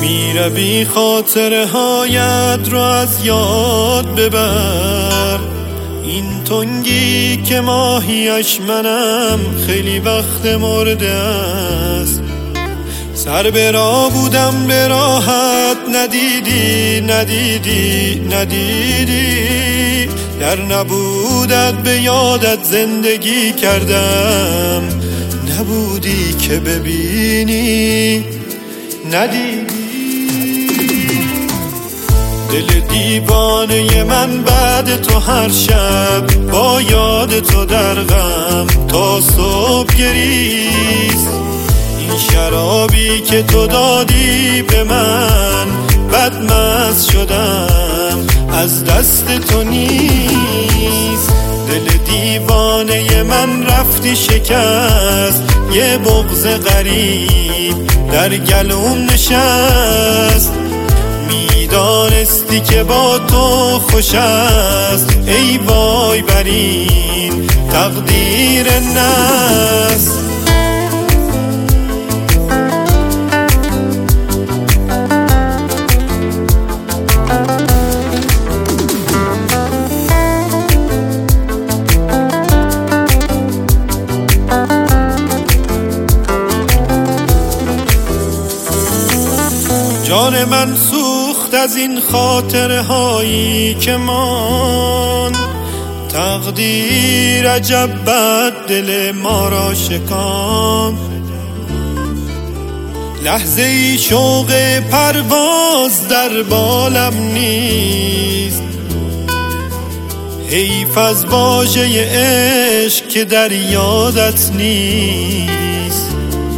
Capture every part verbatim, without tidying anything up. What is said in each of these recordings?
میروی خاطره هایت رو از یاد ببر. این تنگی که ماهیش منم خیلی وقت مرده است. سر به راه بودم به راحت ندیدی ندیدی ندیدی، در نبودت به یادت زندگی کردم، نبودی که ببینی ندیدی. دل دیوانه من بعد تو هر شب با یاد تو در غم تا صبح گریست. این شرابی که تو دادی به من بدمست شدم، از دست تو نیست. دل دیوانه من رفتی شکست، یه بغض غریب در گلوم نشست. میدانستی که با تو خوش است، ای وای بر این تقدیر نست. جان من سوخت از این خاطره هایی که مان، تقدیر عجب بد دل ما را شکان. لحظه ای شوق پرواز در بالم نیست، حیف از واژه عشق که در یادت نیست،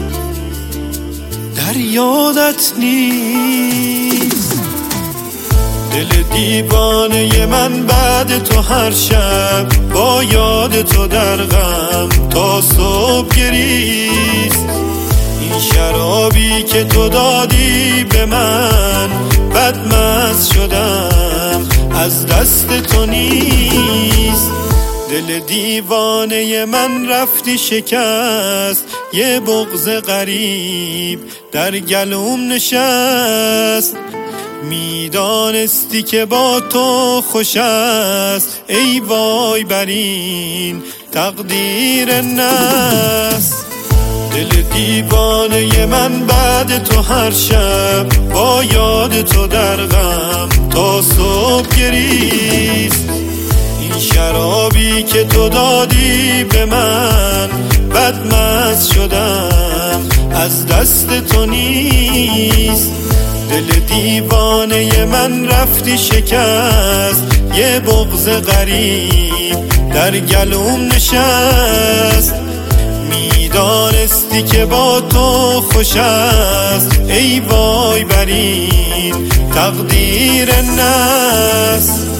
در یادت نیست. دل دیوانه من بعد تو هر شب با یاد تو در غم تا صبح گریست. این شرابی که تو دادی به من بدمست شدم، از دست تو نیست. دل دیوانه من رفتی شکست، یه بغض غریب در گلوم نشست. میدانستی که با تو خوش است، ای وای بر این تقدیر نست. دل دیوانه من بعد تو هر شب با یاد تو در غم تا صبح گریست. این شرابی که تو دادی به من بدمست شدم، از دست تو نیست. دل دیوانه من رفتی شکست، یه بغض غریب در گلوم نشست. میدانستی که با تو خوش است، ای وای بر این تقدیر نست.